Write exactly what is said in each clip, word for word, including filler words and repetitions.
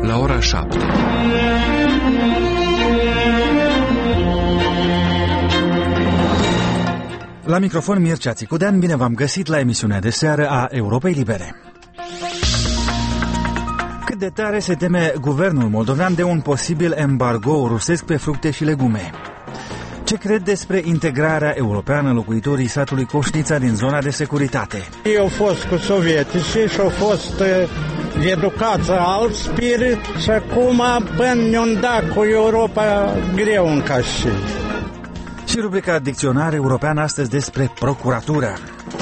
la ora șapte. La microfon Mircea Țicudean, bine v-am găsit la emisiunea de seară a Europei Libere. Cât de tare se teme guvernul moldovean de un posibil embargo rusesc pe fructe și legume? Ce cred despre integrarea europeană locuitorii satului Coșnița din zona de securitate? Ei au fost cu sovietici și au fost educați alt spirit și acum până ne-un dat cu Europa greu în cașii. Și rubrica Dicționar European astăzi despre procuratură.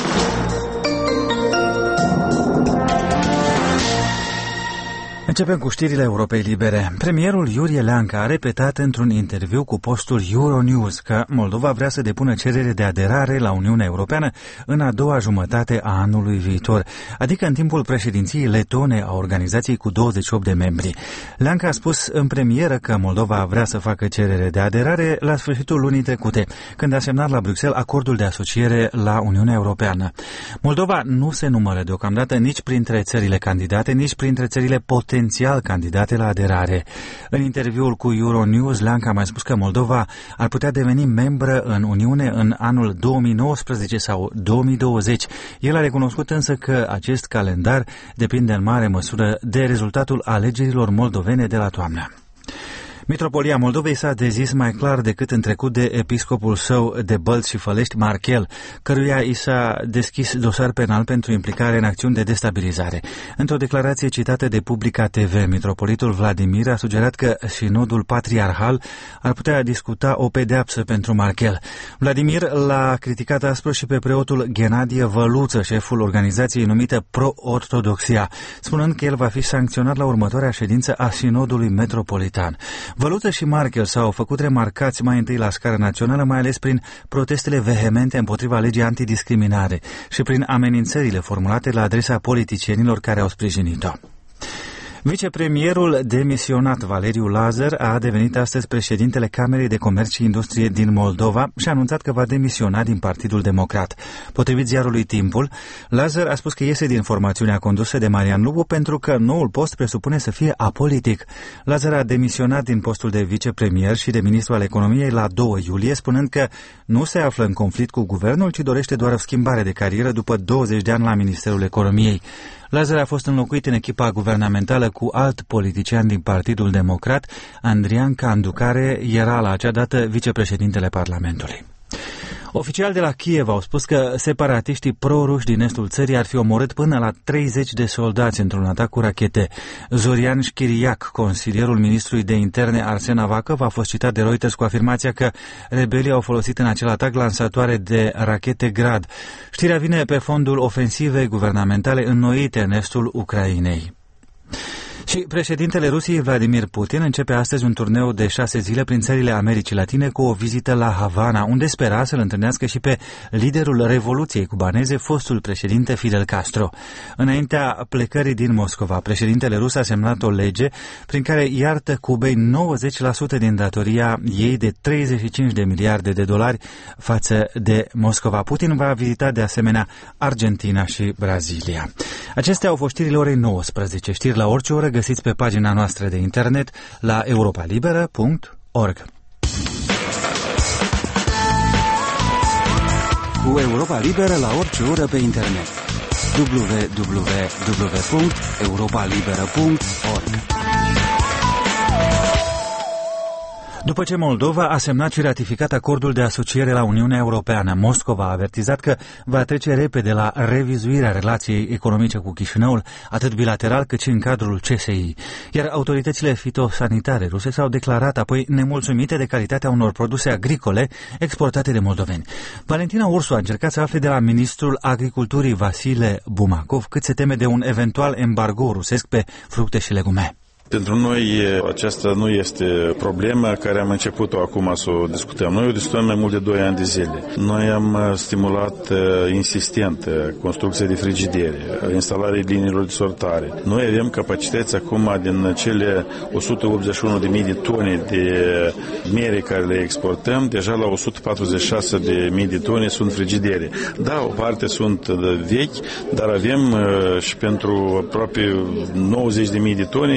Începem cu știrile Europei Libere. Premierul Iurie Leancă a repetat într-un interviu cu postul Euronews că Moldova vrea să depună cerere de aderare la Uniunea Europeană în a doua jumătate a anului viitor, adică în timpul președinției letone a organizației cu douăzeci și opt de membri. Leancă a spus în premieră că Moldova vrea să facă cerere de aderare la sfârșitul lunii trecute, când a semnat la Bruxelles acordul de asociere la Uniunea Europeană. Moldova nu se numără deocamdată nici printre țările candidate, nici printre țările potențiale candidate la aderare. În interviul cu Euronews, Leancă a mai spus că Moldova ar putea deveni membră în Uniune în anul două mii nouăsprezece sau două mii douăzeci. El a recunoscut însă că acest calendar depinde în mare măsură de rezultatul alegerilor moldovene de la toamnă. Mitropolia Moldovei s-a dezis mai clar decât în trecut de episcopul său de Bălți și Fălești, Marchel, căruia i s-a deschis dosar penal pentru implicare în acțiuni de destabilizare. Într-o declarație citată de Publica T V, mitropolitul Vladimir a sugerat că sinodul patriarhal ar putea discuta o pedeapsă pentru Marchel. Vladimir l-a criticat aspru și pe preotul Ghenadie Văluță, șeful organizației numită Pro-Ortodoxia, spunând că el va fi sancționat la următoarea ședință a sinodului metropolitan. Văluță și Marchel s-au făcut remarcați mai întâi la scară națională, mai ales prin protestele vehemente împotriva legii antidiscriminare și prin amenințările formulate la adresa politicienilor care au sprijinit-o. Vicepremierul demisionat Valeriu Lazar a devenit astăzi președintele Camerei de Comerț și Industrie din Moldova și a anunțat că va demisiona din Partidul Democrat. Potrivit ziarului Timpul, Lazar a spus că iese din formațiunea condusă de Marian Lubu pentru că noul post presupune să fie apolitic. Lazar a demisionat din postul de vicepremier și de ministru al economiei la doi iulie, spunând că nu se află în conflict cu guvernul, ci dorește doar o schimbare de carieră după douăzeci de ani la Ministerul Economiei. Lazar a fost înlocuit în echipa guvernamentală cu alt politician din Partidul Democrat, Andrian Candu, care era la acea dată vicepreședintele Parlamentului. Oficiali de la Kiev au spus că separatiștii pro-ruși din estul țării ar fi omorât până la treizeci de soldați într-un atac cu rachete. Zorian Șchiriac, consilierul ministrului de interne Arsen Avakov, a fost citat de Reuters cu afirmația că rebelii au folosit în acel atac lansatoare de rachete Grad. Știrea vine pe fondul ofensivei guvernamentale înnoite în estul Ucrainei. Și președintele Rusiei, Vladimir Putin, începe astăzi un turneu de șase zile prin țările Americii Latine cu o vizită la Havana, unde spera să-l întâlnească și pe liderul Revoluției cubaneze, fostul președinte Fidel Castro. Înaintea plecării din Moscova, președintele rus a semnat o lege prin care iartă Cubei nouăzeci la sută din datoria ei de treizeci și cinci de miliarde de dolari față de Moscova. Putin va vizita de asemenea Argentina și Brazilia. Acestea au fost știrile orei nouăsprezece. Știri la orice oră găsiți pe pagina noastră de internet la europa liberă punct org. Cu Europa Liberă la orice oră pe internet. w w w punct europa liberă punct org. După ce Moldova a semnat și ratificat acordul de asociere la Uniunea Europeană, Moscova a avertizat că va trece repede la revizuirea relației economice cu Chișinăul, atât bilateral cât și în cadrul C S I. Iar autoritățile fitosanitare ruse s-au declarat apoi nemulțumite de calitatea unor produse agricole exportate de moldoveni. Valentina Ursu a încercat să afle de la ministrul agriculturii Vasile Bumakov cât se teme de un eventual embargo rusesc pe fructe și legume. Pentru noi aceasta nu este problema care am început-o acum să o discutăm. Noi o discutăm mai mult de doi ani de zile. Noi am stimulat insistent construcția de frigidere, instalarea liniilor de sortare. Noi avem capacități acum din cele o sută optzeci și unu de mii de tone de mere care le exportăm, deja la o sută patruzeci și șase de mii de tone sunt frigidere. Da, o parte sunt vechi, dar avem și pentru aproape nouăzeci de mii de tone frigidere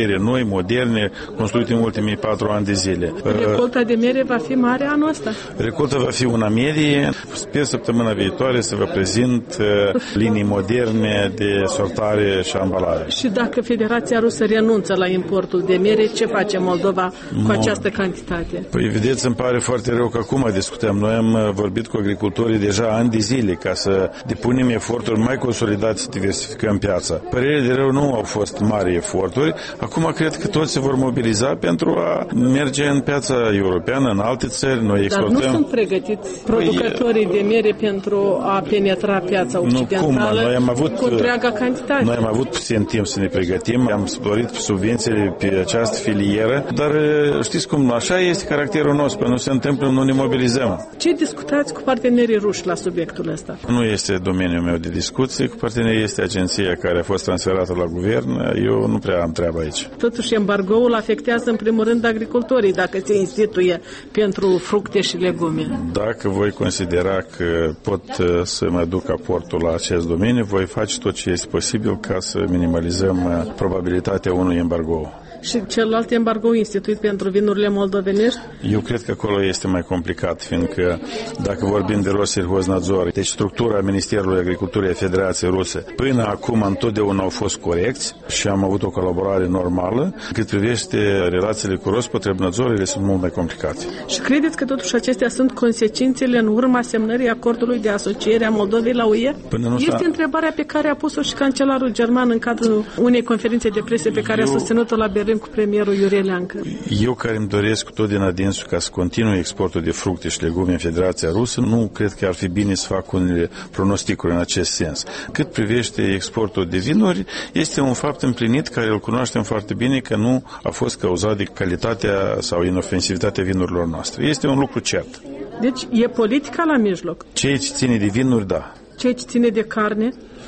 ședere noi, moderne, construite în ultimii patru ani de zile. Recolta de mere va fi mare anul ăsta? Recolta va fi una medie. Sper săptămâna viitoare să vă prezint linii moderne de sortare și ambalare. Și dacă Federația Rusă renunță la importul de mere, ce face Moldova cu nu. această cantitate? Păi, vedeți, îmi pare foarte rău că acum discutăm. Noi am vorbit cu agricultorii deja ani de zile ca să depunem eforturi mai consolidate să diversificăm piața. Părerile de rău nu au fost mari eforturi. Acum cred că toți se vor mobiliza pentru a merge în piața europeană, în alte țări. Noi exportăm. Dar nu sunt pregătiți producătorii păi, de mere pentru a penetra piața occidentală nu, cum? Noi am avut, cu întreaga cantitate? Noi am avut puțin timp să ne pregătim. Am sporit subvențiile pe această filieră, dar știți cum, așa este caracterul nostru. Până nu se întâmplă, nu ne mobilizăm. Ce discutați cu partenerii ruși la subiectul ăsta? Nu este domeniul meu de discuție. Cu partenerii este agenția care a fost transferată la guvern. Eu nu prea am treabă aici. Totuși, embargoul afectează în primul rând agricultorii, dacă se instituie pentru fructe și legume. Dacă voi considera că pot să mă duc aportul la acest domeniu, voi face tot ce este posibil ca să minimalizăm probabilitatea unui embargo. Și celălalt embargo instituit pentru vinurile moldovenești? Eu cred că acolo este mai complicat, fiindcă dacă vorbim de Rossельhoznádzor, deci structura Ministerului Agriculturii a Federației Ruse, până acum întotdeauna au fost corecți și am avut o colaborare normală. Cât privește relațiile cu Rospotrebnadzor, ele sunt mult mai complicate. Și credeți că totuși acestea sunt consecințele în urma semnării acordului de asociere a Moldovei la U E? Până nu este s-a... întrebarea pe care a pus-o și cancelarul german în cadrul unei conferințe de presă pe care Eu... a susținut-o la Berlin cu premierul Iurie Leancă. Eu care îmi doresc tot din adinsul ca să continui exportul de fructe și legume în Federația Rusă, nu cred că ar fi bine să fac unele pronosticuri în acest sens. Cât privește exportul de vinuri, este un fapt împlinit care îl cunoaștem foarte bine că nu a fost cauzat de calitatea sau inofensivitatea vinurilor noastre. Este un lucru cert. Deci e politica la mijloc. Ceea ce ține de vinuri, da. Ceea ce ține de carne?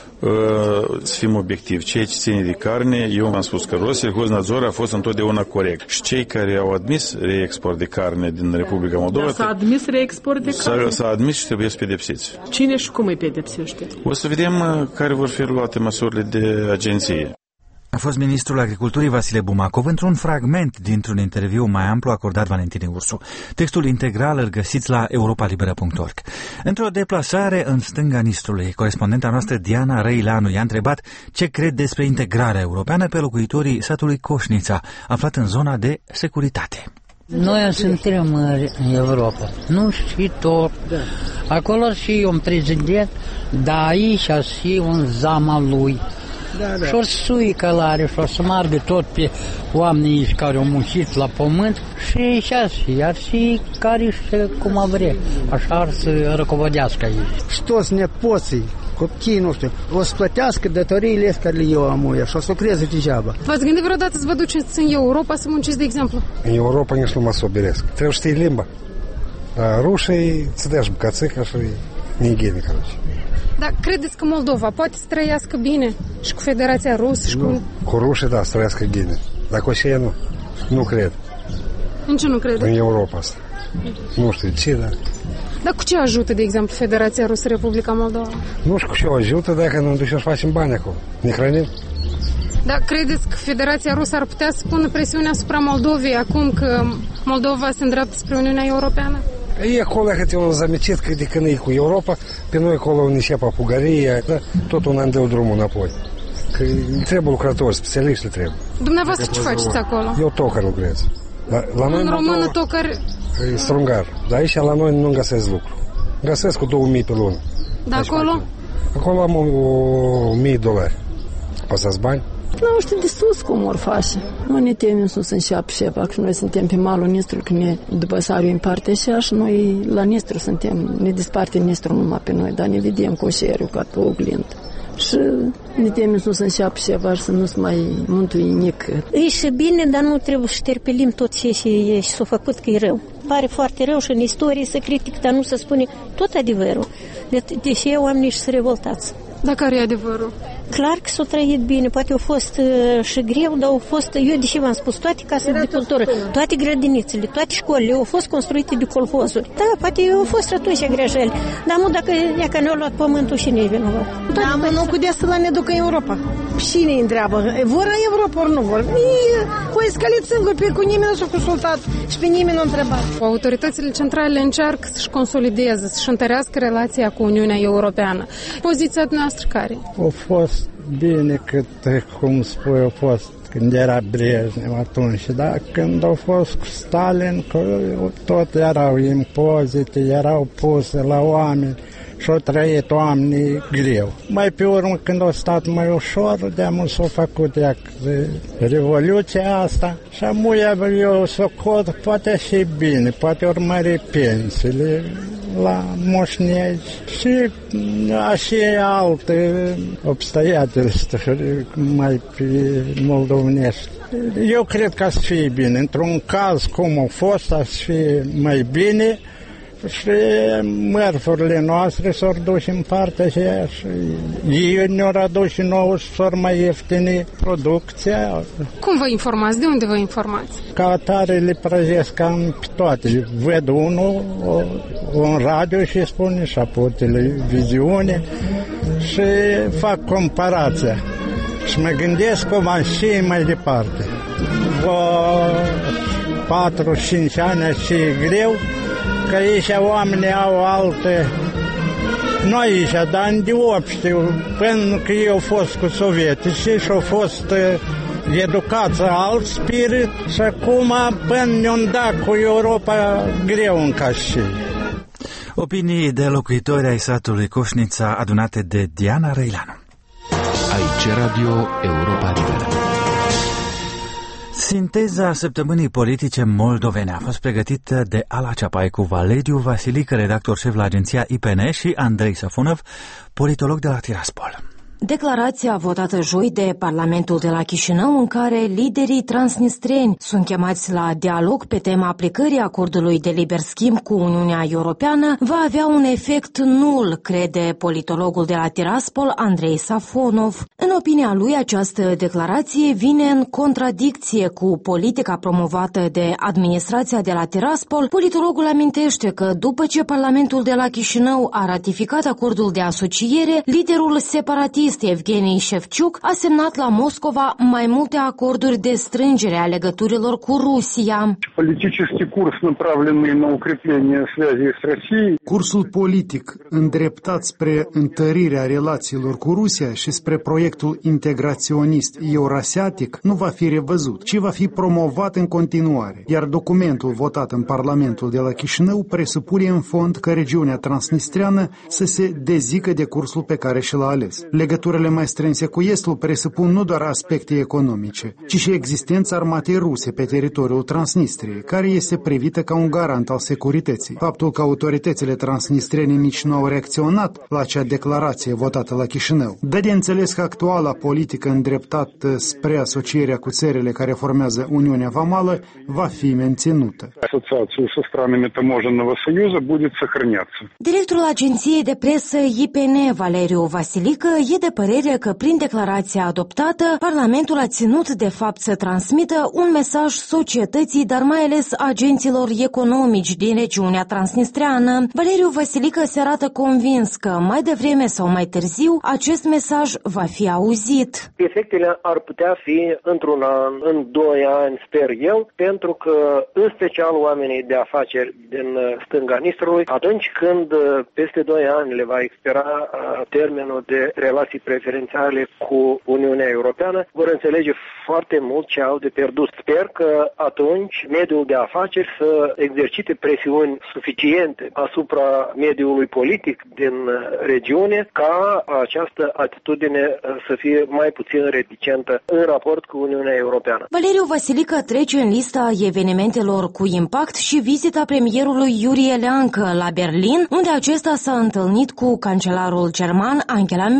Să fim obiectivi. Ceea ce ține de carne, eu m-am spus că Rossельhoznádzor a fost întotdeauna corect. Și cei care au admis reexport de carne din Republica Moldova... Dar s-a admis reexport de carne? S-a admis și trebuie să pedepsiți. Cine și cum îi pedepsește? O să vedem care vor fi luate măsurile de agenție. A fost ministrul agriculturii Vasile Bumacov într-un fragment dintr-un interviu mai amplu acordat Valentinei Ursu. Textul integral îl găsiți la europa liberă punct org. Într-o deplasare în stânga Nistrului, corespondenta noastră Diana Răileanu i-a întrebat ce cred despre integrarea europeană pe locuitorii satului Coșnița, aflat în zona de securitate. Noi suntem în Europa, nu și tot. Acolo și un prezident, dar aici și un zama lui. Da, da. Și o să sui călare și o să margă tot pe oamenii care au muncit la pământ și și iar și care și cum vrea. Așa ar să răcovodească aici. Și toți nepoții, copiii, nu știu, o să plătească datoriile care le eu am uia și o să lucreze degeaba. V-ați gândit vreodată să vă duceți în Europa să munciți, de exemplu? În Europa nici nu mă sobiresc. Trebuie să știi limba. Dar rușii îți dea și bucățica și nigeni, короче. Dar credeți că Moldova poate să trăiască bine și cu Federația Rusă și nu, cu... Cu rușii, da, să trăiască bine. Dar cu aceea nu. Nu cred. În ce nu credeți? În Europa asta. Nu știu ce, dar... Dar cu ce ajută, de exemplu, Federația Rusă Republica Moldova? Nu știu cu ce ajută dacă nu ducem să facem bani acolo. Ne hrănim. Dar credeți că Federația Rusă ar putea să pună presiune asupra Moldovei acum că Moldova se îndreaptă spre Uniunea Europeană? E acolo, că un zamecit că de când e cu Europa, pe noi acolo ne șepa pugăria, da? Tot un an dă drumul înapoi. Că trebuie lucrători, specialiști trebuie. Dumneavoastră ce faceți acolo? Eu tocăr lucrez. La, la noi în română tocăr? E strungar. Dar aici la noi nu găsesc lucru. Găsesc cu două mii pe lună. Dar acolo? Acolo am o mie dolari. Pasați bani? Nu știu de sus cum or face. Nu ne temem sus în șap șepa, că noi suntem pe malul Nistrului, că ne, după Sariu împarte așa și noi la Nistru suntem, ne disparte Nistru numai pe noi, dar ne vedem cu oșeriu ca pe oglindă. Și ne temem sus în șap șepa și să nu se mai mântui nic. E și bine, dar nu trebuie să șterpelim tot ce și s-a făcut că e rău. Pare foarte rău și în istorie se critică, dar nu se spune tot adevărul. De- deși oamenii și se revoltați. Dar care e adevărul? Clar că s-a trăit bine, poate a fost uh, și greu, dar au fost, eu deși v-am spus, toate casele de cultură, toate grădinițele, toate școlile au fost construite de colhozuri. Da, poate au fost atunci greșeli, dar nu dacă ea că ne-a luat pământul și ne-i vinovat. Da, mă, nu putea să la ne ducă în Europa. Cine-i întreabă? Vor în Europa ori nu vor? Voi scălit singur, pe cu nimeni nu s-a consultat și pe nimeni nu a întrebat. Autoritățile centrale încearcă să-și consolideze, să-și întărească relația cu Uniunea Europeană. Poziția noastră care? A fost bine cât, cum spui, a fost când era Brejnev atunci, dar când au fost cu Stalin, tot erau impozite, erau puse la oameni și-au trăit oamenii greu. Mai pe urmă, când au stat mai ușor, de-amu s-a făcut ea revoluția asta și amuia eu s-o cod, poate și bine, poate urmări pensiile la moșnegi și și alte obstăiatelstări mai pe moldovenești. Eu cred că să fie bine. Într-un caz cum a fost, să fie mai bine și mărfurile noastre s-au dus în partea aceea și ei ne-au adus și nouă și s-au mai ieftini producția. Cum vă informați? De unde vă informați? Ca atare le prăjesc cam pe toate. Văd unul, un radio și spune și apoi televiziune și fac comparația. Și mă gândesc cum am și mai departe. Vă patru cinci ani și e greu, că aici oamenii au alte, nu aici, dar în deopște, pentru că eu au fost cu sovietici și au fost educați alt spirit și acum până ne-au dat cu Europa greu în cașii. Opinii de locuitori ai satului Coșnița adunate de Diana Răilanu. Aici Radio Europa Liberă. Sinteza săptămânii politice moldovene a fost pregătită de Ala Ceapai cu Valeriu Vasilică, redactor șef la agenția I P N, și Andrei Safonov, politolog de la Tiraspol. Declarația votată joi de Parlamentul de la Chișinău, în care liderii transnistreni sunt chemați la dialog pe tema aplicării acordului de liber schimb cu Uniunea Europeană, va avea un efect nul, crede politologul de la Tiraspol, Andrei Safonov. În opinia lui, această declarație vine în contradicție cu politica promovată de administrația de la Tiraspol. Politologul amintește că după ce Parlamentul de la Chișinău a ratificat acordul de asociere, liderul separatist Evgeni Șefciuc a semnat la Moscova mai multe acorduri de strângere a legăturilor cu Rusia. Cursul politic îndreptat spre întărirea relațiilor cu Rusia și spre proiectul integraționist eurasiatic nu va fi revăzut, ci va fi promovat în continuare, iar documentul votat în Parlamentul de la Chișinău presupune în fond că regiunea transnistreană să se dezică de cursul pe care și l-a ales. Legăturile mai strânse cu Estul presupun nu doar aspecte economice, ci și existența armatei ruse pe teritoriul Transnistriei, care este privită ca un garant al securității. Faptul că autoritățile transnistrene nici nu au reacționat la acea declarație votată la Chișinău dă de înțeles că actuala politică îndreptată spre asocierea cu țările care formează Uniunea Vamală va fi menținută. Asociația cu странами Таможенного Союза будет сохраняться. Directorul agenției de presă I P N, Valeriu Vasilică, e de părere că prin declarația adoptată, Parlamentul a ținut de fapt să transmită un mesaj societății, dar mai ales agenților economici din regiunea transnistreană. Valeriu Vasilică se arată convins că mai devreme sau mai târziu acest mesaj va fi auzit. Efectele ar putea fi într-un an, în doi ani, sper eu, pentru că în special oamenii de afaceri din stânga Nistrului, atunci când peste doi ani le va expira termenul de relații preferențiale cu Uniunea Europeană, vor înțelege foarte mult ce au de pierdut. Sper că atunci mediul de afaceri să exercite presiuni suficiente asupra mediului politic din regiune ca această atitudine să fie mai puțin reticentă în raport cu Uniunea Europeană. Valeriu Vasilică trece în lista evenimentelor cu impact și vizita premierului Iurie Leancă la Berlin, unde acesta s-a întâlnit cu cancelarul german Angela Merkel.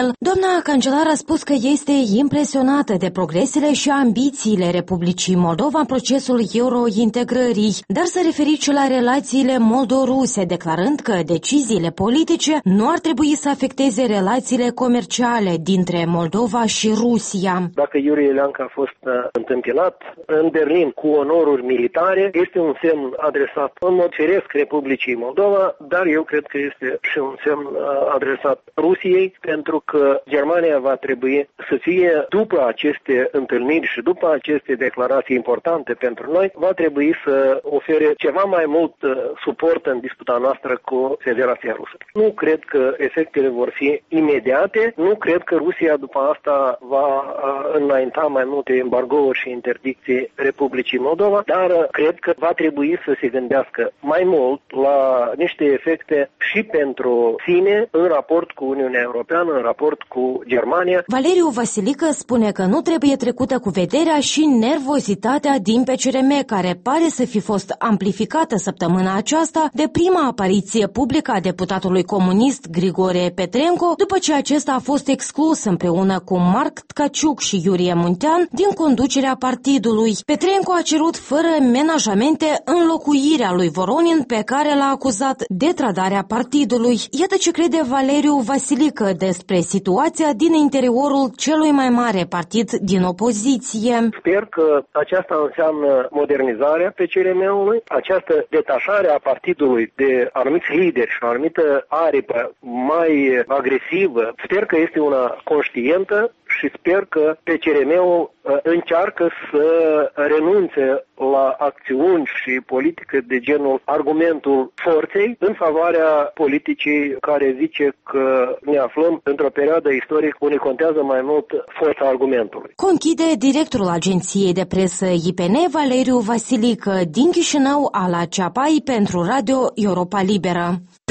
Bruxelles, doamna cancelar a spus că este impresionată de progresele și ambițiile Republicii Moldova în procesul eurointegrării, dar s-a referit și la relațiile moldo-ruse, declarând că deciziile politice nu ar trebui să afecteze relațiile comerciale dintre Moldova și Rusia. Dacă Iurie Leancă a fost uh, întâmpinat în Berlin cu onoruri militare, este un semn adresat în mod firesc Republicii Moldova, dar eu cred că este și un semn uh, adresat Rusiei, pentru că Germania va trebui să fie, după aceste întâlniri și după aceste declarații importante pentru noi, va trebui să ofere ceva mai mult uh, suport în disputa noastră cu Federația Rusă. Nu cred că efectele vor fi imediate, nu cred că Rusia după asta va uh, înainta mai multe embargouri și interdicții Republicii Moldova, dar uh, cred că va trebui să se gândească mai mult la niște efecte și pentru sine în raport cu Uniunea Europeană, în raport cu Germania. Valeriu Vasilică spune că nu trebuie trecută cu vederea și nervozitatea din P C R M, care pare să fi fost amplificată săptămâna aceasta de prima apariție publică a deputatului comunist Grigore Petrenko, după ce acesta a fost exclus împreună cu Marc Tkaciuc și Iurie Muntean din conducerea partidului. Petrenko a cerut fără menajamente înlocuirea lui Voronin, pe care l-a acuzat de trădarea partidului. Iată ce crede Valeriu Vasilică despre situația din interiorul celui mai mare partid din opoziție. Sper că aceasta înseamnă modernizarea P C R M-ului, această detașare a partidului de anumiți lideri și o anumită aripă mai agresivă. Sper că este una conștientă și sper că P C R M-ul încearcă să renunțe la acțiuni și politică de genul argumentul forței în favoarea politicii care zice că ne aflăm într-o perioadă istorică unde contează mai mult forța argumentului. Conchide directorul agenției de presă I P N, Valeriu Vasilică, din Chișinău, Ala Ceapai, pentru Radio Europa Liberă.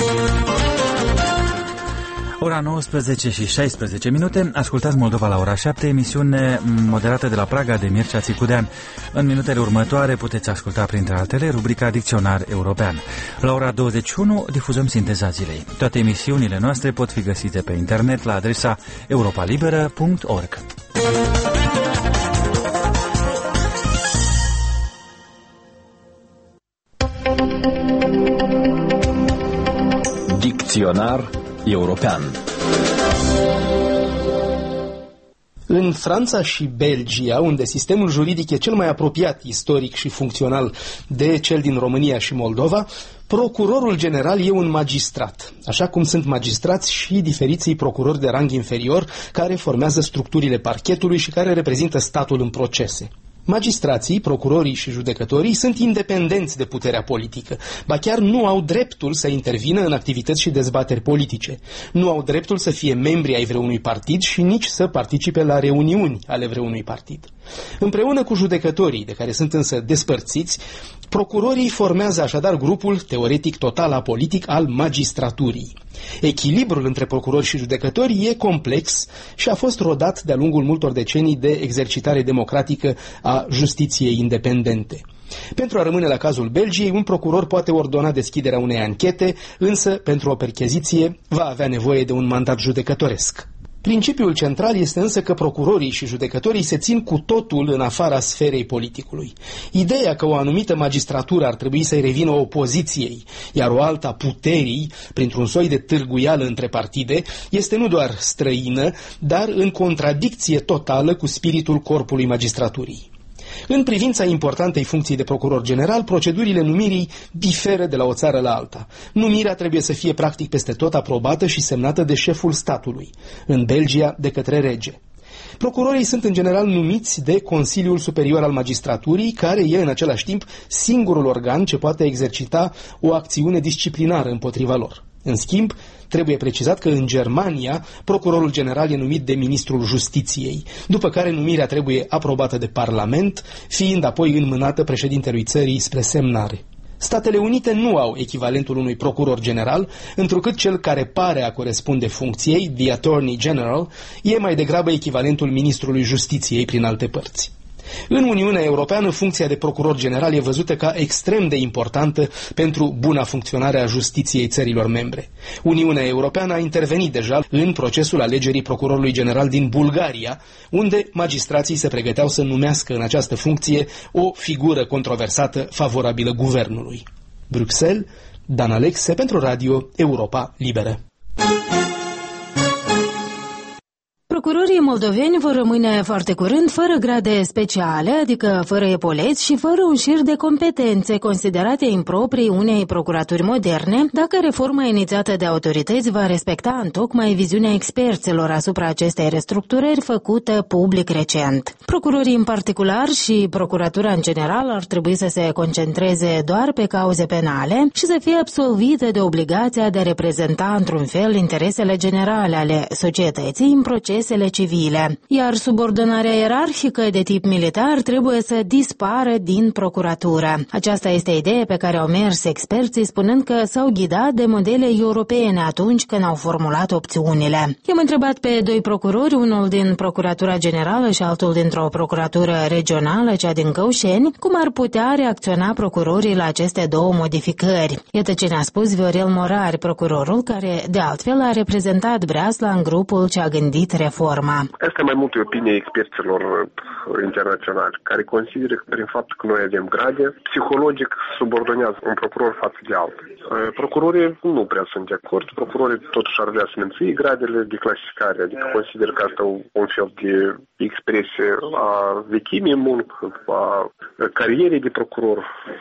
Ora nouăsprezece și șaisprezece minute, ascultați Moldova la ora șapte, emisiune moderată de la Praga de Mircea Țicudean. În minutele următoare puteți asculta, printre altele, rubrica Dicționar European. La ora douăzeci și unu difuzăm Sinteza Zilei. Toate emisiunile noastre pot fi găsite pe internet la adresa europa liberă punct org. Dicționar European. În Franța și Belgia, unde sistemul juridic e cel mai apropiat istoric și funcțional de cel din România și Moldova, procurorul general e un magistrat, așa cum sunt magistrați și diferiții procurori de rang inferior care formează structurile parchetului și care reprezintă statul în procese. Magistrații, procurorii și judecătorii sunt independenți de puterea politică, ba chiar nu au dreptul să intervină în activități și dezbateri politice. Nu au dreptul să fie membri ai vreunui partid și nici să participe la reuniuni ale vreunui partid. Împreună cu judecătorii, de care sunt însă despărțiți, procurorii formează așadar grupul teoretic total apolitic al magistraturii. Echilibrul între procurori și judecători e complex și a fost rodat de-a lungul multor decenii de exercitare democratică a justiției independente. Pentru a rămâne la cazul Belgiei, un procuror poate ordona deschiderea unei anchete, însă pentru o percheziție va avea nevoie de un mandat judecătoresc. Principiul central este însă că procurorii și judecătorii se țin cu totul în afara sferei politicului. Ideea că o anumită magistratură ar trebui să-i revină opoziției, iar o alta puterii, printr-un soi de târguială între partide, este nu doar străină, dar în contradicție totală cu spiritul corpului magistraturii. În privința importantei funcții de procuror general, procedurile numirii diferă de la o țară la alta. Numirea trebuie să fie practic peste tot aprobată și semnată de șeful statului, în Belgia de către rege. Procurorii sunt în general numiți de Consiliul Superior al Magistraturii, care e în același timp singurul organ ce poate exercita o acțiune disciplinară împotriva lor. În schimb, trebuie precizat că în Germania procurorul general e numit de ministrul justiției, după care numirea trebuie aprobată de Parlament, fiind apoi înmânată președintelui țării spre semnare. Statele Unite nu au echivalentul unui procuror general, întrucât cel care pare a corespunde funcției, the Attorney General, e mai degrabă echivalentul ministrului justiției prin alte părți. În Uniunea Europeană, funcția de procuror general e văzută ca extrem de importantă pentru buna funcționare a justiției țărilor membre. Uniunea Europeană a intervenit deja în procesul alegerii procurorului general din Bulgaria, unde magistrații se pregăteau să numească în această funcție o figură controversată favorabilă guvernului. Bruxelles, Dan Alexe pentru Radio Europa Liberă. Procurorii moldoveni vor rămâne foarte curând fără grade speciale, adică fără epoleți și fără un șir de competențe considerate improprii unei procuraturi moderne, dacă reforma inițiată de autorități va respecta întocmai viziunea experților asupra acestei restructurări făcută public recent. Procurorii în particular și procuratura în general ar trebui să se concentreze doar pe cauze penale și să fie absolvite de obligația de a reprezenta într-un fel interesele generale ale societății în proces civile, iar subordonarea ierarhică de tip militar trebuie să dispară din procuratură. Aceasta este ideea pe care au mers experții, spunând că s-au ghidat de modele europene atunci când au formulat opțiunile. I-am întrebat pe doi procurori, unul din Procuratura Generală și altul dintr-o procuratură regională, cea din Căușeni, cum ar putea reacționa procurorii la aceste două modificări. Iată ce ne-a spus Viorel Morari, procurorul care, de altfel, a reprezentat Breasla în grupul ce a gândit reforma. Asta e mai mult opinie experților internaționali, care consideră că prin faptul că noi avem grade, psihologic subordonează un procuror față de altul. Procurorii nu prea sunt de acord, procurorii totuși ar vrea să menții gradele de clasificare, adică consider că asta e un fel de expresie a vechimii mult, a carierei de procuror.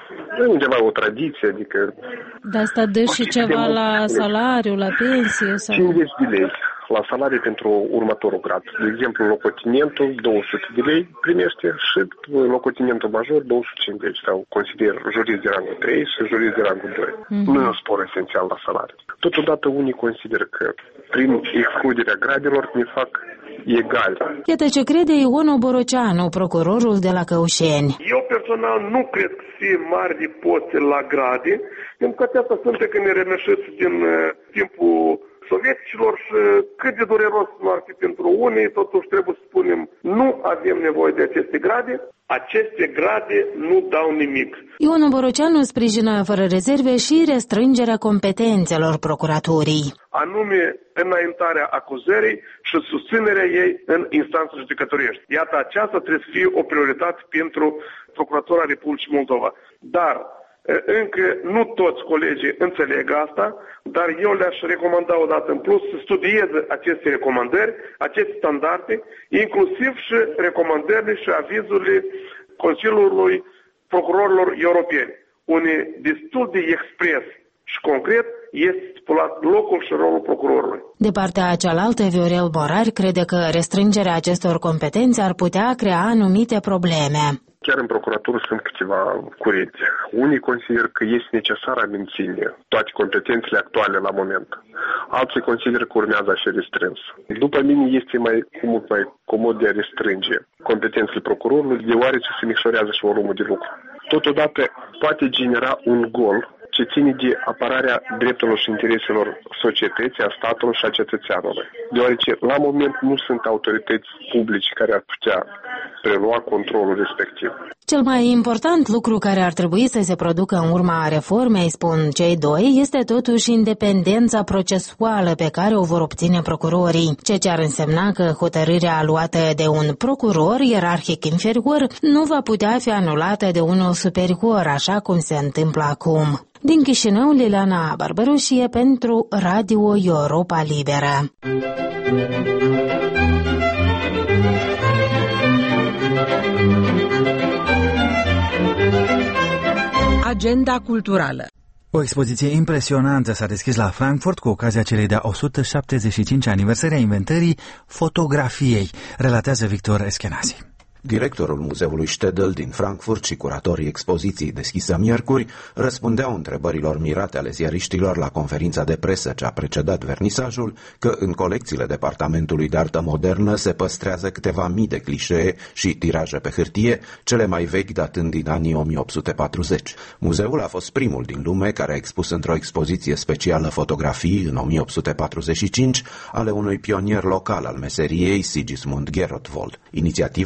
E undeva o tradiție, adică... De asta dă și ceva la salariu, la pensie? Sau... cincizeci de lei la salarii pentru următorul grad. De exemplu, locotenentul două sute de lei primește și locotenentul major două sute cincizeci sau consider jurist de rangul trei și jurist de rangul doi. Mm-hmm. Nu e un spor esențial la salarii. Totodată unii consideră că prin excluderea gradelor ne fac egal. Iată ce crede Ion Oboroceanu, procurorul de la Căușeni. Eu personal nu cred că fie mari de poste la grade, pentru că aceasta sunt că ne remeșeți din uh, timpul sovieticilor și cât de dureros nu ar fi pentru unii, totuși trebuie să spunem, nu avem nevoie de aceste grade, aceste grade nu dau nimic. Ion Oboroceanu sprijină fără rezerve și restrângerea competențelor procuraturii. Anume înaintarea acuzării și susținerea ei în instanțe judecătorești. Iată, aceasta trebuie să fie o prioritate pentru Procuratura Republicii Moldova. Dar încă nu toți colegii înțeleg asta, dar eu le-aș recomanda odată în plus să studieze aceste recomandări, aceste standarde, inclusiv și recomandările și avizurile Consiliului Procurorilor Europeni, unde destul de expres și concret este stipulat locul și rolul procurorului. De partea cealaltă, Viorel Morari crede că restrângerea acestor competențe ar putea crea anumite probleme. Chiar în procuratură sunt câteva curente. Unii consideră că este necesar a menține toate competențele actuale la moment. Alții consideră că urmează a fi restrâns. După mine este mai mult mai comod de a restrânge competențele procurorului, deoarece se micșorează și volumul de lucru. Totodată poate genera un gol ce ține de apărarea drepturilor și intereselor societății, a statului și a cetățeanului. Deoarece la moment nu sunt autorități publice care ar putea prelua controlul respectiv. Cel mai important lucru care ar trebui să se producă în urma reformei, spun cei doi, este totuși independența procesuală pe care o vor obține procurorii, ceea ce ar însemna că hotărârea luată de un procuror ierarhic inferior nu va putea fi anulată de unul superior, așa cum se întâmplă acum. Din Chișinău, Liliana Barbaroșie pentru Radio Europa Liberă. Agenda culturală. O expoziție impresionantă s-a deschis la Frankfurt cu ocazia celei de-a o sută șaptezeci și cinci aniversări a inventării fotografiei, relatează Victor Eschenazi. Directorul Muzeului Stedel din Frankfurt și curatorii expoziției deschisă miercuri răspundeau întrebărilor mirate ale ziariștilor la conferința de presă ce a precedat vernisajul că în colecțiile Departamentului de Artă Modernă se păstrează câteva mii de clișee și tiraje pe hârtie, cele mai vechi datând din anii o mie opt sute patruzeci. Muzeul a fost primul din lume care a expus într-o expoziție specială fotografii în o mie opt sute patruzeci și cinci ale unui pionier local al meseriei, Sigismund Gerotwold. Inițiativa s-a dat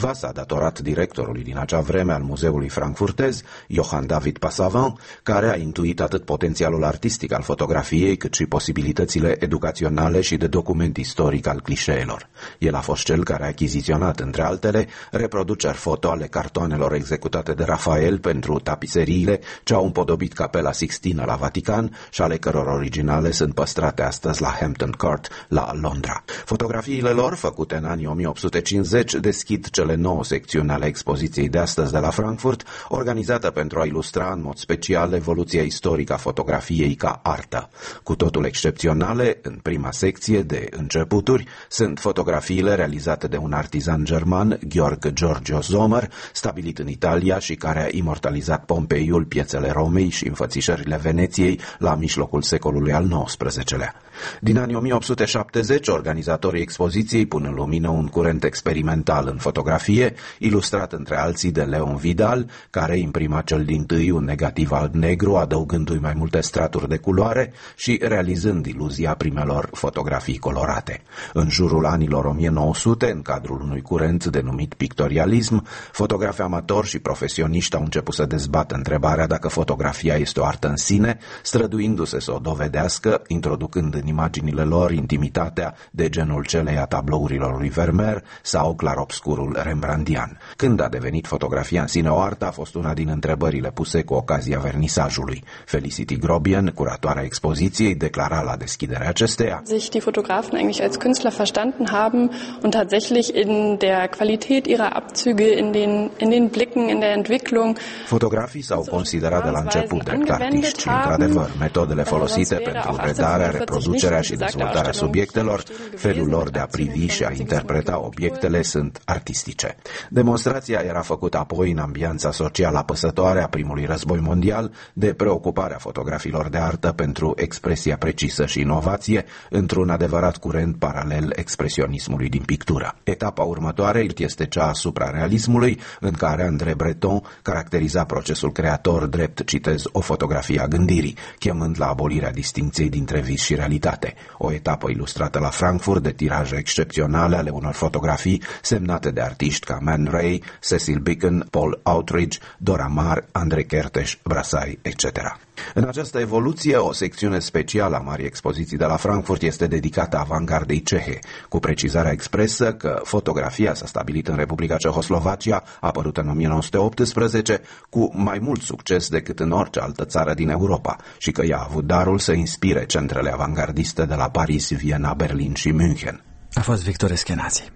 datorat directorului din acea vreme al muzeului frankfurtez, Johann David Passavant, care a intuit atât potențialul artistic al fotografiei, cât și posibilitățile educaționale și de document istoric al clișeelor. El a fost cel care a achiziționat, între altele, reproduceri foto ale cartoanelor executate de Rafael pentru tapiseriile ce au împodobit Capela Sixtină la Vatican și ale căror originale sunt păstrate astăzi la Hampton Court, la Londra. Fotografiile lor, făcute în anii o mie opt sute cincizeci, deschid cele nouă secțiuni ale expoziției de astăzi de la Frankfurt, organizată pentru a ilustra în mod special evoluția istorică a fotografiei ca artă. Cu totul excepționale, în prima secție de începuturi, sunt fotografiile realizate de un artizan german, Georg Giorgio Sommer, stabilit în Italia și care a imortalizat Pompeiul, piețele Romei și înfățișările Veneției la mijlocul secolului al nouăsprezecelea. Din anii o mie opt sute șaptezeci, organizatorii expoziției pun în lumină un curent experimental în fotografie, ilustrat între alții de Leon Vidal, care imprima cel dintâi un negativ alb-negru, adăugându-i mai multe straturi de culoare și realizând iluzia primelor fotografii colorate. În jurul anilor o mie nouă sute, în cadrul unui curent denumit pictorialism, fotografi amatori și profesioniști au început să dezbată întrebarea dacă fotografia este o artă în sine, străduindu-se să o dovedească, introducând în imaginile lor intimitatea de genul celei a tablourilor lui Vermeer sau clarobscurul rembrandtian. Când a devenit fotografia în sine o artă a fost una din întrebările puse cu ocazia vernisajului. Felicity Grobian, curatoarea expoziției, declara la deschiderea acesteia: sich die Fotografen eigentlich als Künstler verstanden haben und tatsächlich in der Qualität ihrer Abzüge, in den in den Blicken, in der Entwicklung. Fotografii s-au considerat de la început drept artiști și, într-adevăr, metodele folosite pentru redarea, reproducerea și dezvoltarea subiectelor, felul lor de a privi și a interpreta obiectele sunt artistice. Demonstrația era făcută apoi în ambianța socială apăsătoare a primului război mondial de preocuparea fotografilor de artă pentru expresia precisă și inovație într-un adevărat curent paralel expresionismului din pictură. Etapa următoare este cea asupra realismului, în care André Breton caracteriza procesul creator drept, citez, o fotografie a gândirii, chemând la abolirea distincției dintre vis și realitate. O etapă ilustrată la Frankfurt de tiraje excepționale ale unor fotografii semnate de artiști ca Man Ray, Cecil Beacon, Paul Outridge, Dora Maar, André Kertész, Brassai, et cetera. În această evoluție, o secțiune specială a Marii Expoziții de la Frankfurt este dedicată avangardei cehe, cu precizarea expresă că fotografia s-a stabilit în Republica Cehoslovacia, apărută în o mie nouă sute optsprezece, cu mai mult succes decât în orice altă țară din Europa și că ea a avut darul să inspire centrele avangardiste de la Paris, Viena, Berlin și München. A fost Victor Eschenazi.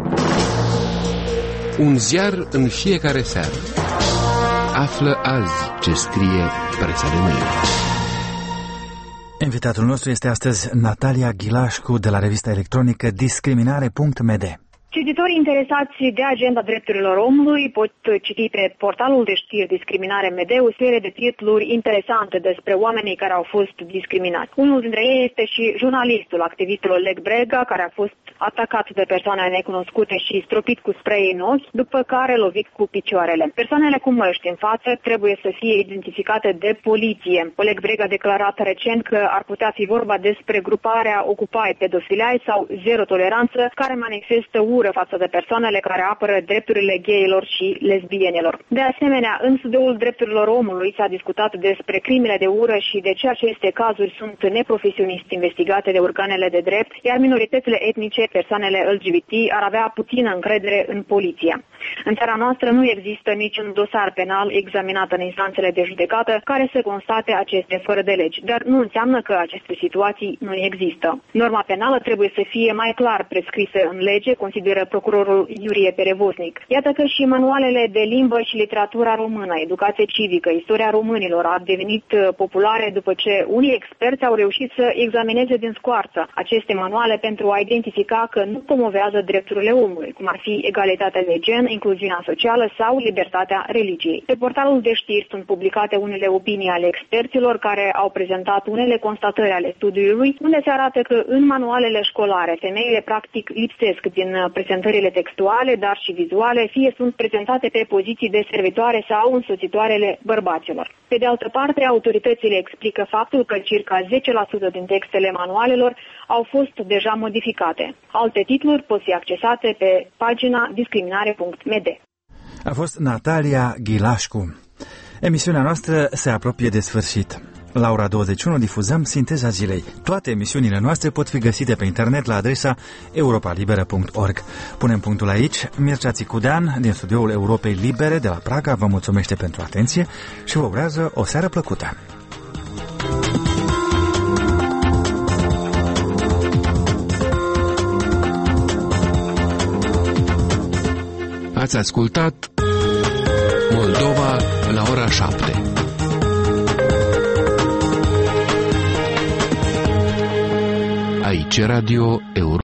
Un ziar în fiecare seară. Află azi ce scrie presa de mâine. Invitatul nostru este astăzi Natalia Ghilașcu de la revista electronică discriminare punct m d. Cititorii interesați de agenda drepturilor omului pot citi pe portalul de știri Discriminare punct m d o serie de titluri interesante despre oamenii care au fost discriminați. Unul dintre ei este și jurnalistul, activistul Oleg Brega, care a fost atacat de persoane necunoscute și stropit cu spray în ochi, după care lovit cu picioarele. Persoanele cu măști în față trebuie să fie identificate de poliție. Oleg Brega a declarat recent că ar putea fi vorba despre gruparea Occupy Pedophilae sau Zero Toleranță, care manifestă ură față de persoanele care apără drepturile gayilor și lesbienilor. De asemenea, în studioul drepturilor omului s-a discutat despre crimele de ură și de ce aceste cazuri sunt neprofesionist investigate de organele de drept, iar minoritățile etnice, persoanele L G B T, ar avea puțină încredere în poliție. În țara noastră nu există niciun dosar penal examinat în instanțele de judecată care să constate aceste fără de legi, dar nu înseamnă că aceste situații nu există. Norma penală trebuie să fie mai clar prescrisă în lege, consideră procurorul Iurie Perevoznic. Iată că și manualele de limbă și literatura română, educație civică, istoria românilor a devenit populare după ce unii experți au reușit să examineze din scoarță aceste manuale pentru a identifica că nu promovează drepturile omului, cum ar fi egalitatea de gen, incluziunea socială sau libertatea religiei. Pe portalul de știri sunt publicate unele opinii ale experților care au prezentat unele constatări ale studiului, unde se arată că în manualele școlare femeile practic lipsesc din prezentările textuale, dar și vizuale, fie sunt prezentate pe poziții de servitoare sau însoțitoarele bărbaților. Pe de altă parte, autoritățile explică faptul că circa zece la sută din textele manualelor au fost deja modificate. Alte titluri pot fi accesate pe pagina discriminare punct m d. A fost Natalia Ghilașcu. Emisiunea noastră se apropie de sfârșit. La ora douăzeci și unu difuzăm Sinteza Zilei. Toate emisiunile noastre pot fi găsite pe internet la adresa europa liberă punct org. Punem punctul aici. Mircea Țicudean, din studioul Europei Libere de la Praga, vă mulțumește pentru atenție și vă urează o seară plăcută. Ați ascultat Moldova la ora șapte. Aici Radio Europa.